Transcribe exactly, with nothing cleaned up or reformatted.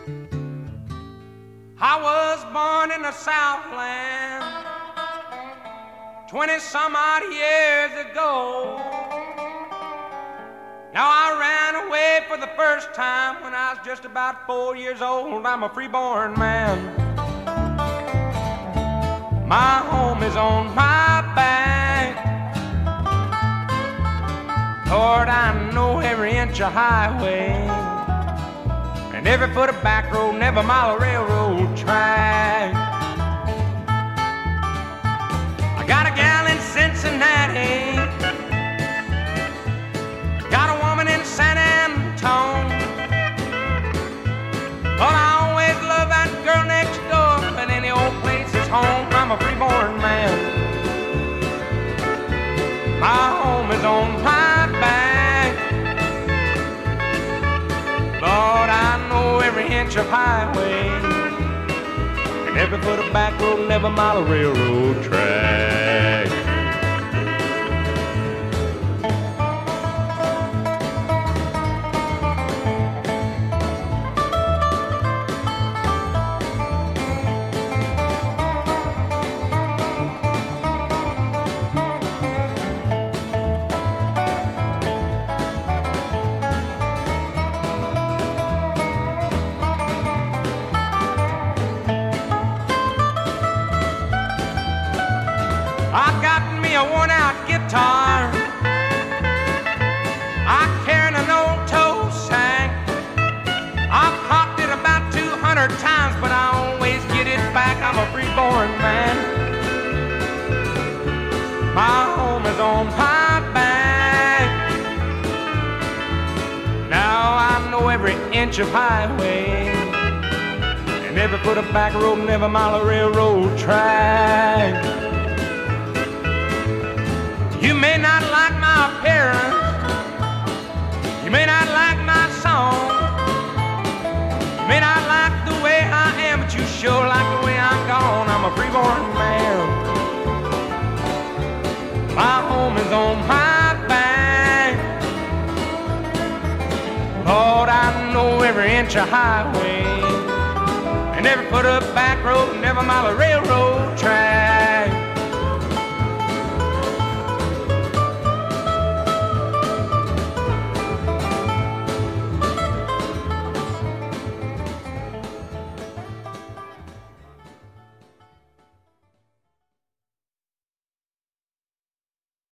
I was born in the Southland twenty some odd years ago. Now I ran away for the first time when I was just about four years old. I'm a freeborn man. My home is on my back. Lord, I know every inch of highway and every foot of back road, and every mile of railroad track. I got a gal in Cincinnati, got a woman in San Antone, but I always love that girl next door, but any old place is home. I'm a freeborn man. My home is on my back. Lord, I know every inch of highway and every foot of back road and every mile of railroad track. I got me a worn-out guitar, I carry an old toe sack. I've hocked it about two hundred times, but I always get it back. I'm a freeborn man. My home is on my back. Now I know every inch of highway and every foot of back road and every mile of railroad track. You may not like my appearance, you may not like my song, you may not like the way I am, but you sure like the way I'm gone. I'm a freeborn man. My home is on my back. Lord, I know every inch of highway and every foot of back road and every mile of railroad